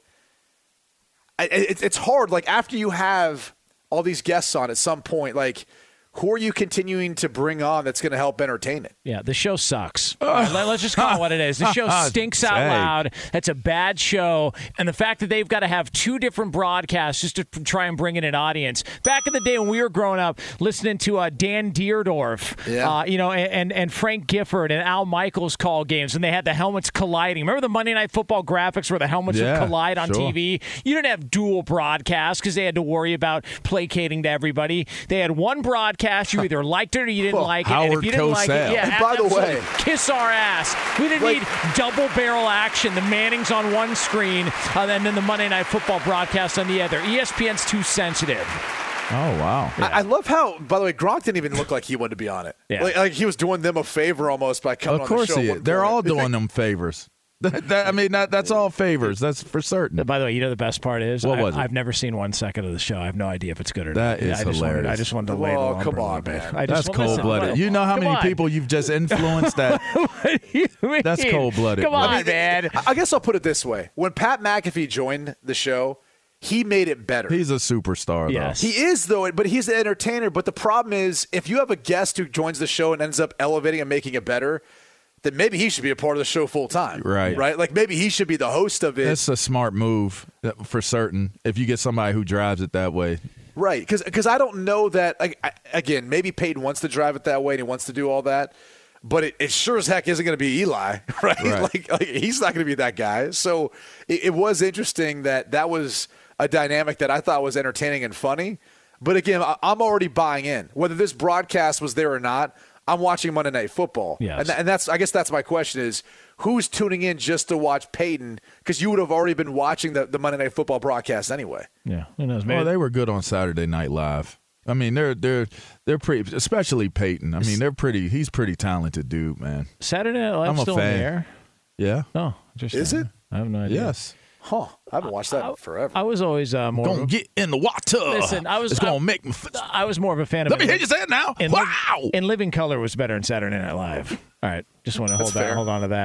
I, it, it's hard. Like, after you have all these guests on at some point, like, who are you continuing to bring on that's going to help entertain it? Yeah, the show sucks. Uh, let, let's just call it what it is. The show stinks out loud. It's a bad show. And the fact that they've got to have two different broadcasts just to try and bring in an audience. Back in the day when we were growing up, listening to uh, Dan Deerdorf, yeah. uh, you know, and, and Frank Gifford and Al Michaels call games, and they had the helmets colliding. Remember the Monday Night Football graphics where the helmets yeah, would collide on sure. T V? You didn't have dual broadcasts because they had to worry about placating to everybody. They had one broadcast. You either liked it or you didn't well, like it. Howard And if you didn't Cosell. like it, yeah, And by the absolutely. way, kiss our ass. We didn't like, need double barrel action. The Mannings on one screen, uh, and then the Monday Night Football broadcast on the other. E S P N's too sensitive. Oh, wow. Yeah. I, I love how, by the way, Gronk didn't even look like he wanted to be on it. Yeah. Like, like he was doing them a favor almost by coming Of course on the show. he at is. one They're point. all doing them favors. That, that, I mean, that, that's all favors. That's for certain. By the way, you know the best part is What I, was it? I've never seen one second of the show. I have no idea if it's good or That not. is I just hilarious. Wanted, I just wanted to lay the Oh, lumber come a on, little bit. man. I That's just, well, listen, cold-blooded. well, You know how come many on. people you've just influenced that? What do you mean? That's cold-blooded, Come bro. on, I mean, man. I guess I'll put it this way. When Pat McAfee joined the show, he made it better. He's a superstar, though. Yes. He is, though, but he's an entertainer. But the problem is, if you have a guest who joins the show and ends up elevating and making it better, then maybe he should be a part of the show full time. Right. Right? Like, maybe he should be the host of it. That's a smart move for certain if you get somebody who drives it that way. Right. Because I don't know that, like, I, again, maybe Peyton wants to drive it that way and he wants to do all that. But it, it sure as heck isn't going to be Eli, right? Right. Like, like, he's not going to be that guy. So it, it was interesting that that was a dynamic that I thought was entertaining and funny. But again, I, I'm already buying in. Whether this broadcast was there or not, I'm watching Monday Night Football. Yes. And, th- and that's, I guess that's my question is, who's tuning in just to watch Peyton? Because you would have already been watching the, the Monday Night Football broadcast anyway. Yeah, who knows? Maybe Well, they were good on Saturday Night Live. I mean, they're they're they're pretty, especially Peyton. I mean, they're pretty. He's pretty talented dude, man. Saturday Night Live I'm a still fan. in the air? Yeah. No, just Is it? I have no idea. Yes. Huh. I haven't watched that in forever. I was always uh, more. Gonna of a, get in the water. Listen, I was. It's gonna I, make me. F- I was more of a fan of. Let me it. hear you say it now. In wow. Li- in Living Color was better in Saturday Night Live. All right, just want to hold fair. on, hold on to that.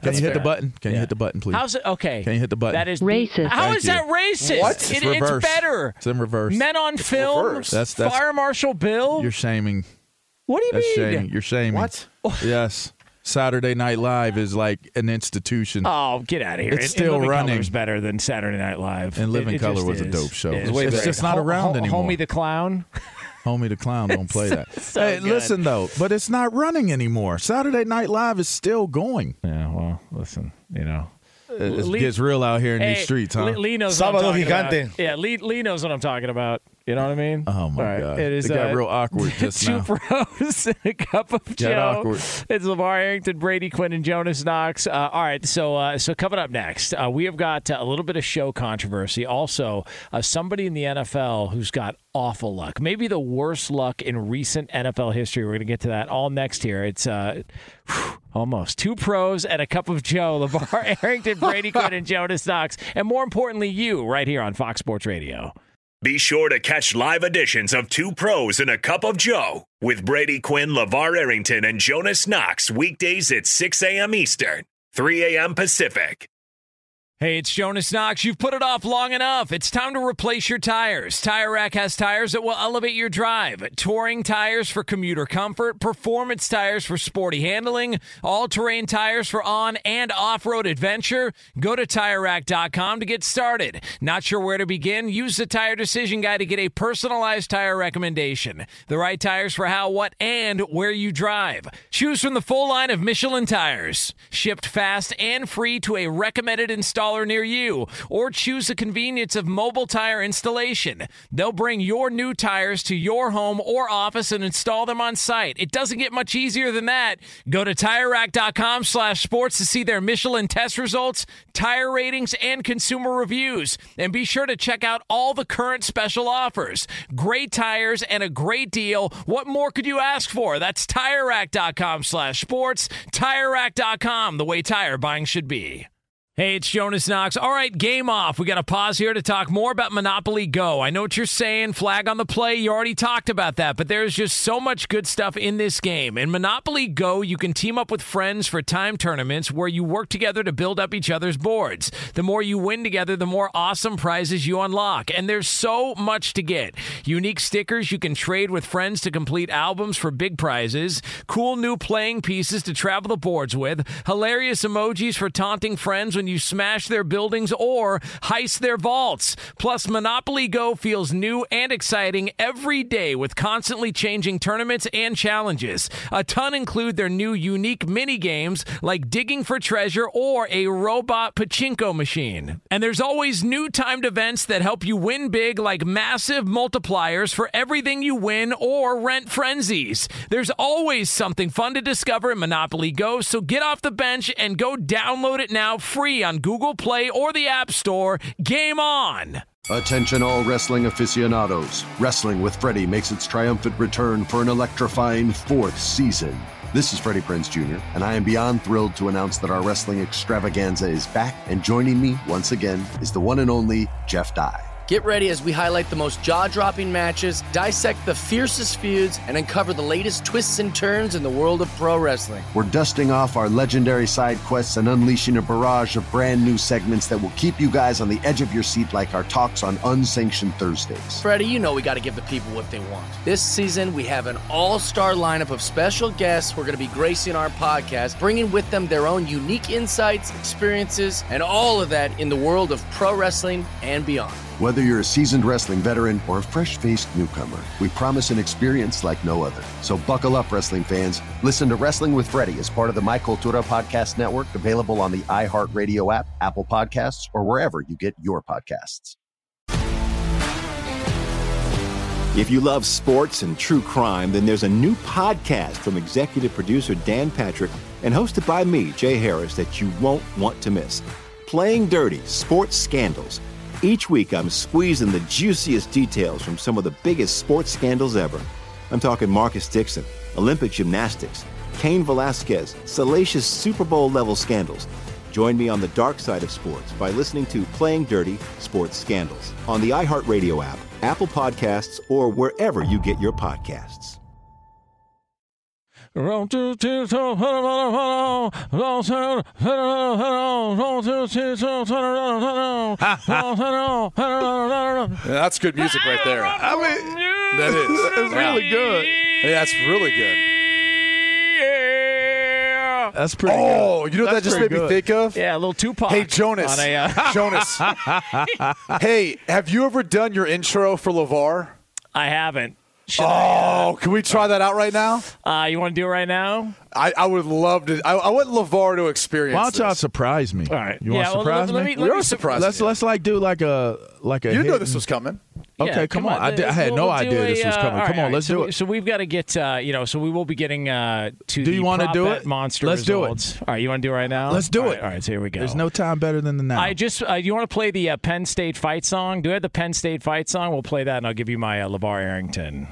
Can you hit fair. the button? Can Yeah. you hit the button, please? How's it? Okay. Can you hit the button? That is Racist. How Thank is you. that racist? What? It, It's reverse. it's better. It's in reverse. Men on film. reverse. That's- that's- Fire Marshal Bill. You're shaming. What do you That's mean? shaming. You're shaming. What? Yes. Saturday Night Live is like an institution. Oh, get out of here! It's And- still and Living running. Color is better than Saturday Night Live. And Living It- it Color just was a is. dope show. It is. It's Very- just not Ho- around Ho- anymore. Homie the Clown. Homie the Clown don't play that. so hey, good. listen though, but it's not running anymore. Saturday Night Live is still going. Yeah, well, listen, you know. It Lee- gets real out here in Hey, these streets, huh? Lee, Lee knows Sábado what I'm talking Gigante. about. Yeah, Lee, Lee knows what I'm talking about. You know what I mean? Oh, my All right. God. It is, It got uh, real awkward just two now. pros and a cup of Got Joe. awkward. It's LeVar Arrington, Brady Quinn, and Jonas Knox. Uh, all right, so uh, so coming up next, uh, we have got uh, a little bit of show controversy. Also, uh, somebody in the N F L who's got awful luck, maybe the worst luck in recent N F L history. We're going to get to that all next here. It's uh, whew, almost two pros and a cup of Joe. LeVar Arrington, Brady Quinn, and Jonas Knox. And more importantly, you right here on Fox Sports Radio. Be sure to catch live editions of Two Pros and a Cup of Joe with Brady Quinn, LeVar Arrington, and Jonas Knox weekdays at six a.m. Eastern, three a.m. Pacific. Hey, it's Jonas Knox. You've put it off long enough. It's time to replace your tires. Tire Rack has tires that will elevate your drive. Touring tires for commuter comfort, performance tires for sporty handling, all-terrain tires for on- and off-road adventure. Go to Tire Rack dot com to get started. Not sure where to begin? Use the Tire Decision Guide to get a personalized tire recommendation. The right tires for how, what, and where you drive. Choose from the full line of Michelin tires. Shipped fast and free to a recommended installer near you, or choose the convenience of mobile tire installation. They'll bring your new tires to your home or office and install them on site. It doesn't get much easier than that. Go to Tire Rack dot com slash sports to see their Michelin test results, tire ratings, and consumer reviews. And be sure to check out all the current special offers. Great tires and a great deal. What more could you ask for? That's Tire Rack dot com slash sports. Tire Rack dot com, the way tire buying should be. Hey, it's Jonas Knox. All right, game off. We got to pause here to talk more about Monopoly Go. I know what you're saying, flag on the play. You already talked about that, but there's just so much good stuff in this game. In Monopoly Go, you can team up with friends for time tournaments where you work together to build up each other's boards. The more you win together, the more awesome prizes you unlock. And there's so much to get. Unique stickers you can trade with friends to complete albums for big prizes. Cool new playing pieces to travel the boards with. Hilarious emojis for taunting friends when you smash their buildings or heist their vaults. Plus, Monopoly Go feels new and exciting every day with constantly changing tournaments and challenges. A ton include their new unique mini games like digging for treasure or a robot pachinko machine. And there's always new timed events that help you win big, like massive multipliers for everything you win or rent frenzies. There's always something fun to discover in Monopoly Go, so get off the bench and go download it now free on Google Play or the App Store. Game on! Attention all wrestling aficionados. Wrestling with Freddie makes its triumphant return for an electrifying fourth season. This is Freddie Prinze Junior, and I am beyond thrilled to announce that our wrestling extravaganza is back, and joining me once again is the one and only Jeff Dye. Get ready as we highlight the most jaw-dropping matches, dissect the fiercest feuds, and uncover the latest twists and turns in the world of pro wrestling. We're dusting off our legendary side quests and unleashing a barrage of brand new segments that will keep you guys on the edge of your seat like our talks on Unsanctioned Thursdays. Freddie, you know we got to give the people what they want. This season, we have an all-star lineup of special guests who are going to be gracing our podcast, bringing with them their own unique insights, experiences, and all of that in the world of pro wrestling and beyond. Whether you're a seasoned wrestling veteran or a fresh-faced newcomer, we promise an experience like no other. So buckle up, wrestling fans. Listen to Wrestling with Freddie as part of the My Cultura Podcast Network, available on the iHeartRadio app, Apple Podcasts, or wherever you get your podcasts. If you love sports and true crime, then there's a new podcast from executive producer Dan Patrick and hosted by me, Jay Harris, that you won't want to miss. Playing Dirty: Sports Scandals. Each week, I'm squeezing the juiciest details from some of the biggest sports scandals ever. I'm talking Marcus Dixon, Olympic gymnastics, Cain Velasquez, salacious Super Bowl-level scandals. Join me on the dark side of sports by listening to Playing Dirty: Sports Scandals on the iHeartRadio app, Apple Podcasts, or wherever you get your podcasts. That's good music right there. I mean, that is. It's really good. Yeah, that's really good. That's pretty oh, good. you know what That's that just made pretty me good. think of? Yeah, a little Tupac. Hey, Jonas. On a, uh, Jonas. Hey, have you ever done your intro for LeVar? I haven't. Should oh, I, uh, can we try that out right now? Uh, you want to do it right now? I, I would love to. I, I want LeVar to experience. Why don't y'all this. surprise me? All right. You Yeah, want to well, surprise let- let me? me- let You're me surprised. Let's let's like do like a like a. You know hidden- this was coming. Okay, Yeah, come, come on. on. I, did, I had We'll- no we'll do idea a, this was uh, coming. all Come right, on, all right. let's so, do it. So we've got to get, uh, you know, so we will be getting uh, to Do the you wanna prop do bet it? monster Let's do it. results. All right, you want to do it right now? Let's do All it. right, all right, so here we go. There's no time better than the now. I just, uh, you want to play the uh, Penn State fight song? Do I have the Penn State fight song? We'll play that, and I'll give you my uh, LeVar Arrington.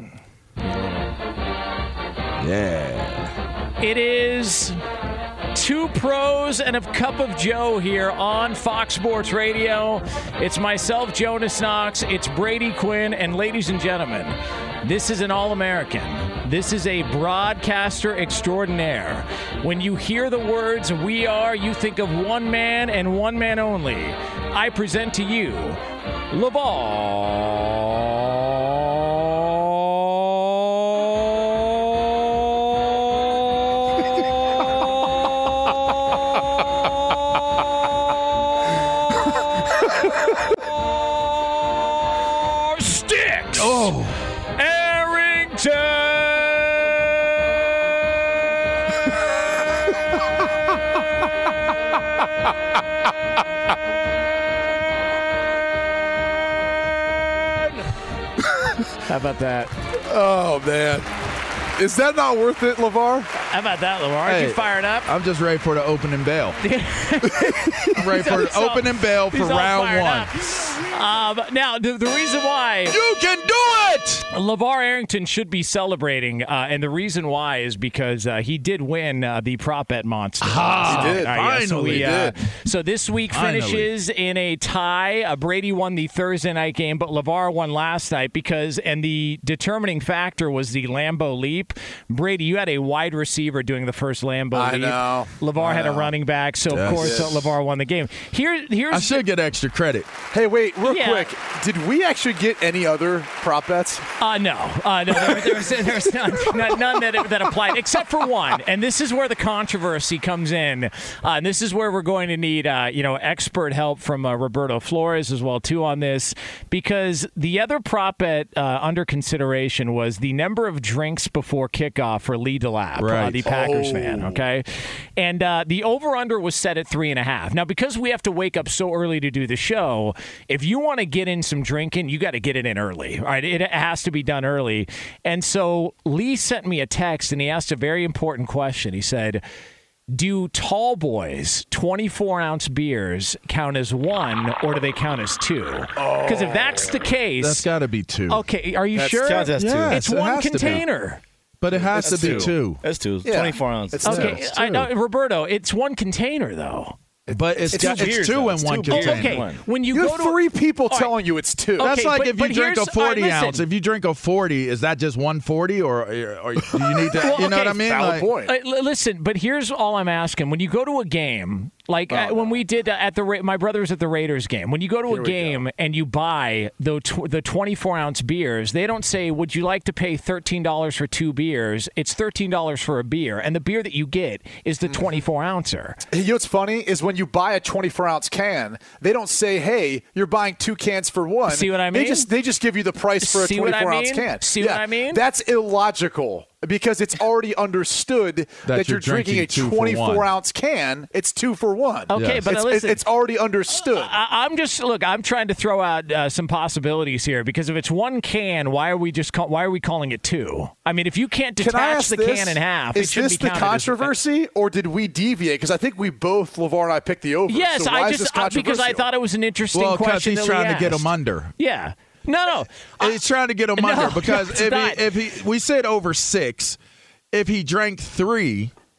yeah. It is Two Pros and a Cup of Joe here on Fox Sports Radio. It's myself, Jonas Knox. It's Brady Quinn. And ladies and gentlemen, this is an All-American. This is a broadcaster extraordinaire. When you hear the words "we are," you think of one man and one man only. I present to you LeVar Sticks. Oh. How about that? Oh man, is that not worth it, LeVar? How about that, LeVar? Are Hey, you fired up? I'm just ready for the opening bell. I'm ready for the He's all- opening bell for he's all round fired one. up. Um, now, the, the reason why You can do it! LeVar Arrington should be celebrating, uh, and the reason why is because uh, he did win uh, the prop bet monster. Ah, he did. All right, yeah, so, Finally we, uh, did. so this week Finally. finishes in a tie. Uh, Brady won the Thursday night game, but LeVar won last night because, and the determining factor was the Lambeau leap. Brady, you had a wide receiver doing the first Lambeau I leap. know. LeVar I had a know. running back, so of Yes. course uh, LeVar won the game. Here, here's I should get extra credit. Hey, wait, real Yeah. quick. Did we actually get any other prop bets? Uh, no, uh, no, there, there's, there's none, none, none that, that applied, except for one. And this is where the controversy comes in. Uh, and this is where we're going to need, uh, you know, expert help from uh, Roberto Flores as well, too, on this. Because the other prop bet uh, under consideration was the number of drinks before kickoff for Lee DeLapp, uh, Right. the Packers Oh. fan, okay? And uh, the over-under was set at three and a half. Now, because we have to wake up so early to do the show, if you want to get in some drinking, you got to get it in early. All right, it has to be done early. And so Lee sent me a text, and he asked a very important question. He said, do tall boys twenty-four ounce beers count as one, or do they count as two? Because if that's the case, That's got to be two. okay, are you That's- sure? counts as two. It's Yes, it one has to be. container. But it has That's to be two. two. That's two. Yeah. twenty-four ounces. It's- Okay, it's I two. know, Roberto, it's one container though. But it's It's got, two it's beers, two though. in It's one two beers. container. Okay, One. when you, You go have to three people All right. telling you it's two. That's Okay, like but- if you but drink a here's- all right, forty listen. ounce. If you drink a forty, is that just one forty, or, or, or do you need to? Well, you know okay, what I mean? Valid Like, point. Uh, l- listen, but here's all I'm asking: when you go to a game, like uh, when we did uh, at the Ra- my brother's at the Raiders game, when you go to a game and you buy the tw- the twenty-four ounce beers, they don't say, "Would you like to pay thirteen dollars for two beers?" It's thirteen dollars for a beer, and the beer that you get is the twenty-four ouncer. You know what's funny is when you buy a twenty-four ounce can, they don't say, "Hey, you're buying two cans for one." See what I They mean? just they just give you the price for a See what I twenty-four ounce mean? can. See what I mean? That's illogical because it's already understood that, you're you're drinking, drinking a two for twenty-four one. ounce can. It's two for one. Okay, Yes. but it's, listen, it's already understood. I, I'm just look. I'm trying to throw out uh, some possibilities here because if it's one can, why are we just call, why are we calling it two? I mean, if you can't Can I detach ask the this? can in half, Is it should this be the counted as- controversy, or did we deviate? Because I think we both, LeVar and I, picked the over. Yes, so why I is this just uh, because I controversial? thought it was an interesting well, because question. he's that trying Lee to get asked. him under. Yeah, no, no. He's trying to get him No, under because it's if not. he, if he, we said over six, if he drank three,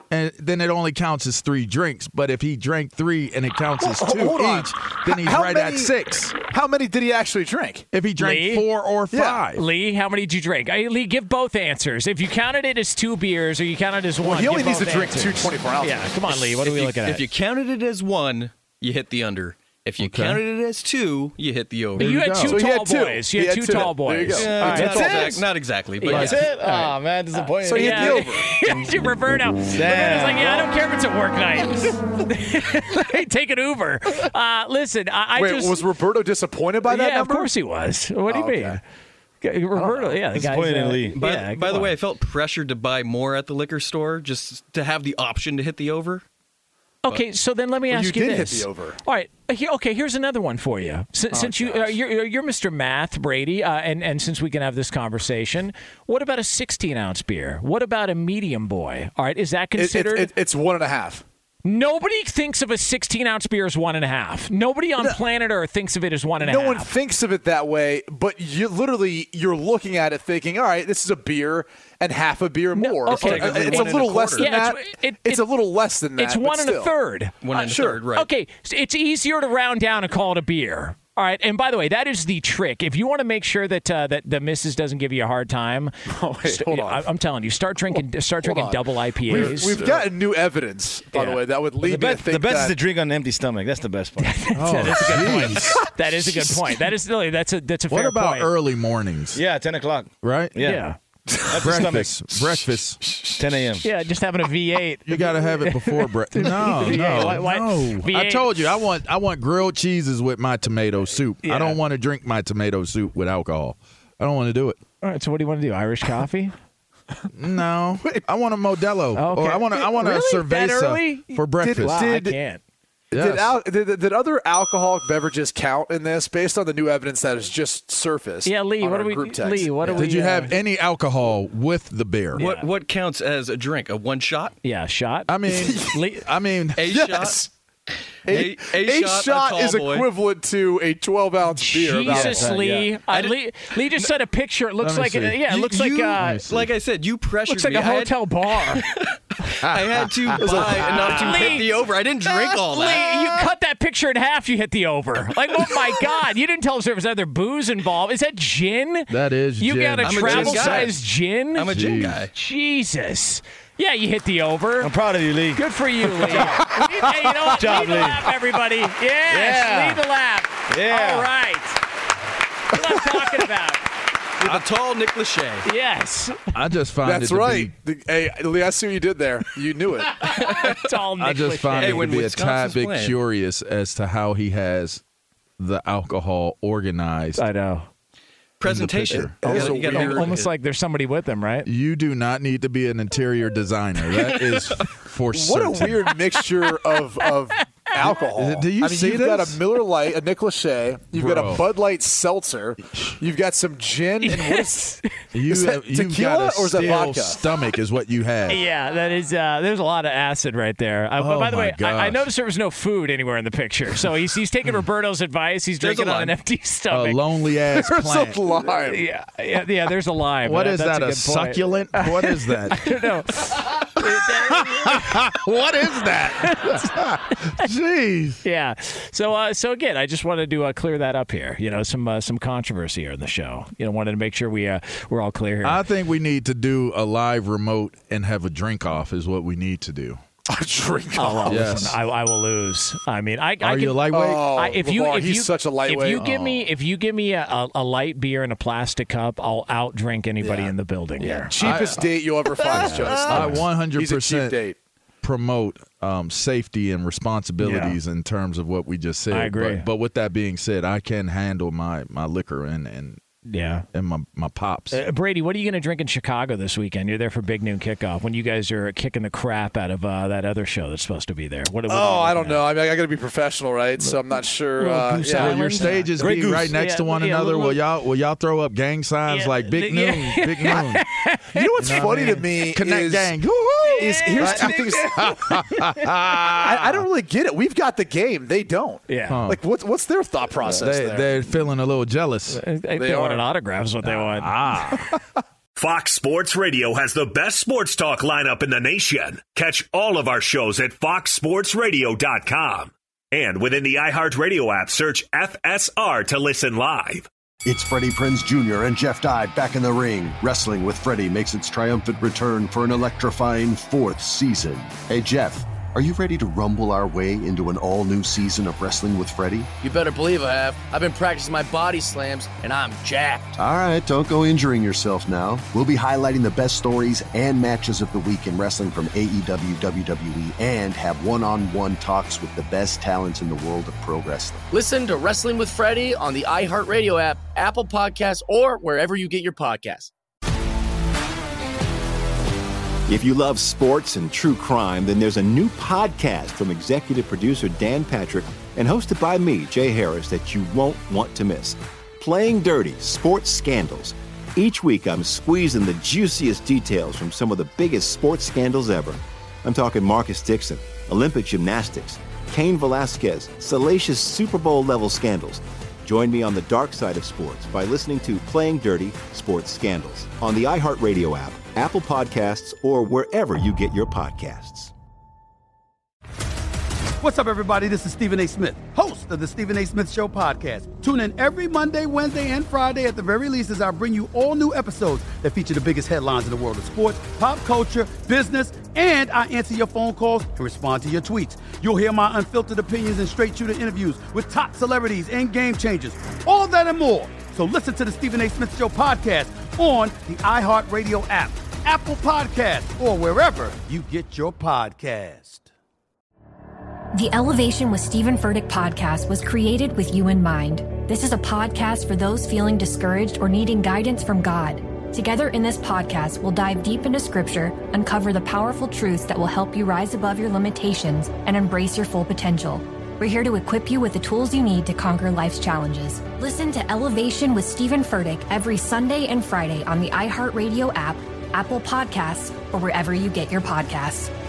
and then it only counts as three drinks. But if he drank three and it counts as Well, two hold on. each, then he's How right many- at six. How many did he actually drink? If he drank Lee? four or Yeah. five. Lee, how many did you drink? I, Lee, give both answers. If you counted it as two beers or you counted it as one, Well, he only give needs to both drink answers. two twenty-four ounces. Yeah, come on, Lee. What are If we you- looking at? If you counted it as one, you hit the under. If you Okay. counted it as two, you hit the over. you you had go. two So he tall had two. boys. You He had had two two. tall There you boys. go. Yeah, All right, not, that's exact, not exactly, but That's yeah. it? Oh, man, disappointing. So he Yeah. hit the over. Roberto. Roberto's like, yeah, I don't care if it's a work night. Hey, take an Uber. Uh, listen, I, I Wait, just was Roberto disappointed by that yeah, number? of course he was. What do you Oh, mean? okay. Okay, Roberto, yeah, the guy's, uh, Disappointingly. By, yeah, by come the way, on. I felt pressured to buy more at the liquor store just to have the option to hit the over. Okay, so then let me Well, ask you you, did hit this. the over. All right, uh, here- okay. Here's another one for you. Since, Oh, since you uh, you're, you're Mister Math, Brady, uh, and and since we can have this conversation, what about a sixteen ounce beer? What about a medium boy? All right, is that It- it- considered? it- it's one and a half. Nobody thinks of a sixteen ounce beer as one and a half. Nobody on planet Earth thinks of it as one and a No half. one thinks of it that way, but you literally you're looking at it thinking, all right, this is a beer and half a beer more. okay. Or- It's it's a one and little a less quarter. than Yeah, that. it's- it- It's it- a little less than that. It's but one and a still. third. One Uh, and a sure. third, right? Okay, so it's easier to round down and call it a beer. All right, and by the way, that is the trick. If you want to make sure that uh, that the missus doesn't give you a hard time, Oh, wait, hold on. I, I'm telling you, start drinking, start Hold drinking on. double I P We've, As. we've gotten new evidence, by Yeah. the way, that would lead The me to best, think the best that is to drink on an empty stomach. That's the best part. Oh, that is a good point. jeez. That is a good point. That is really that's a that's a What fair about point. early mornings? Yeah, ten o'clock. Right? Yeah. Yeah. Empty stomach. Breakfast. Breakfast. ten a.m. Yeah, just having a V eight. You got to have it before breakfast. No, no, Yeah, why- why- no. V I eight. told you I want I want grilled cheeses with my tomato soup. Yeah. I don't want to drink my tomato soup with alcohol. I don't want to do it. All right, so what do you want to do? Irish coffee? No, I want a Modelo. Okay. Or I want a, I want Really? a That early? cerveza for breakfast. Wow, Did- I can't. Did, Yes. al- did, did other alcoholic beverages count in this based on the new evidence that has just surfaced? Yeah, Lee, on what our do we? group text? Lee, what do we? Did you uh, have any alcohol with the beer? What what counts as a drink? A one shot? Yeah, shot. I mean, Lee, I mean, A Yes. shot? A, A- a a shot, shot, a tall is boy. equivalent to a twelve ounce beer. about- Jesus, Yeah, Lee. yeah. Uh, Lee, Lee just said a picture. It looks Let me like it, see. yeah, it You- looks you- like uh, Let me see. Like I said, you pressured looks like me. a I had- hotel bar. I had to buy enough to Lee. hit the over. I didn't drink all that. Lee, you cut that picture in half. You hit the over. Like, oh my God! You didn't tell us there was other booze involved. Is that gin? that is You gin. got a I'm a gin travel guy. size gin? I'm a gin Jeez. guy. Jesus. Yeah, you hit the over. I'm proud of you, Lee. Good for you, Lee. Hey, you know what? Job, lead the Lee. lap, everybody. Yes, Yeah. lead the lap. Yeah. All right. What I'm talking about. With a tall Nick Lachey. Yes. I just find That's it to right. be. The- hey, Lee, I see what you did there. You knew it. Tall Nick I just Lachey. find Hey, it to when be a tad Wisconsin's bit playing. curious as to how he has the alcohol organized. I know. Presentation. picture. You It is gotta- a you gotta weird- do it. Almost like there's somebody with him, right? You do not need to be an interior designer. That is for What certain. a weird mixture of, of alcohol. Do you I mean, see you've got this? a Miller Lite, a Nick Lachey, you've got Bro. a Bud Light seltzer, you've got some gin, and what is, You is that have, you've tequila got a or is that steel vodka? stomach, is what you have. Yeah, that is. Uh, there's a lot of acid right there. Uh, but Oh, by the my way, I, I gosh. noticed there was no food anywhere in the picture. So he's he's taking Roberto's advice. He's There's a drinking on an lime. empty A stomach. lonely ass There's plant. a lime. yeah, yeah, yeah. There's a lime. What Uh, is that's that? A, good point. succulent? What is that? I don't know. What is that? Jeez. Yeah. So, uh, so again, I just wanted to uh, clear that up here. You know, some uh, some controversy here in the show. You know, wanted to make sure we uh, we're all clear here. I think we need to do a live remote and have a drink off is what we need to do. A drink Oh, well, off. Yes. listen, I, I will lose. I mean, I, I Are can, you a lightweight? Oh, I, if you, LeVar, if he's you, such a lightweight. If you give me, if you give me a, a, a light beer in a plastic cup, I'll out drink anybody Yeah. in the building here. Cheapest date you'll ever find is Jonas. I Knox. one hundred He's a cheap percent date. promote um, safety and responsibilities in terms of what we just said. I agree. But, but with that being said, I can handle my, my liquor and, and, Yeah. and my, my pops. Uh, Brady, what are you going to drink in Chicago this weekend? You're there for Big Noon Kickoff when you guys are kicking the crap out of uh, that other show that's supposed to be there. What, what are you Oh, I looking don't at? know. I mean, I got to be professional, right? So I'm not sure. Little Uh, Goose yeah. Will Island. your stages Great be goose. right next Yeah, to one yeah, another? little- will y'all will y'all throw up gang signs Yeah, like Big the- Noon, yeah. Big Noon? You know what's You know funny what I to mean? me Connect is, gang. Woo-hoo! is here's two things. I, I don't really get it. We've got the game. They don't. Yeah. Huh. Like, what's what's their thought process They, there? they're feeling a little jealous. They, they They want are. an autograph is what they want. Ah. Fox Sports Radio has the best sports talk lineup in the nation. Catch all of our shows at fox sports radio dot com. And within the iHeartRadio app, search F S R to listen live. It's Freddie Prinze Junior and Jeff Dye back in the ring. Wrestling with Freddie makes its triumphant return for an electrifying fourth season. Hey, Jeff, are you ready to rumble our way into an all-new season of Wrestling with Freddie? You better believe I have. I've been practicing my body slams, and I'm jacked. All right, don't go injuring yourself now. We'll be highlighting the best stories and matches of the week in wrestling from A E W, W W E, and have one-on-one talks with the best talents in the world of pro wrestling. Listen to Wrestling with Freddie on the iHeartRadio app, Apple Podcasts, or wherever you get your podcasts. If you love sports and true crime, then there's a new podcast from executive producer Dan Patrick and hosted by me, Jay Harris, that you won't want to miss. Playing Dirty: Sports Scandals. Each week, I'm squeezing the juiciest details from some of the biggest sports scandals ever. I'm talking Marcus Dixon, Olympic gymnastics, Cain Velasquez, salacious Super Bowl-level scandals. Join me on the dark side of sports by listening to Playing Dirty: Sports Scandals on the iHeartRadio app, Apple Podcasts, or wherever you get your podcasts. What's up, everybody? This is Stephen A. Smith, host of the Stephen A. Smith Show podcast. Tune in every Monday, Wednesday, and Friday at the very least as I bring you all new episodes that feature the biggest headlines in the world of sports, pop culture, business, and I answer your phone calls and respond to your tweets. You'll hear my unfiltered opinions and straight-shooter interviews with top celebrities and game changers. All that and more. So listen to the Stephen A. Smith Show podcast on the iHeartRadio app, Apple Podcasts, or wherever you get your podcast. The Elevation with Stephen Furtick podcast was created with you in mind. This is a podcast for those feeling discouraged or needing guidance from God. Together in this podcast, we'll dive deep into Scripture, uncover the powerful truths that will help you rise above your limitations and embrace your full potential. We're here to equip you with the tools you need to conquer life's challenges. Listen to Elevation with Stephen Furtick every Sunday and Friday on the iHeartRadio app, Apple Podcasts, or wherever you get your podcasts.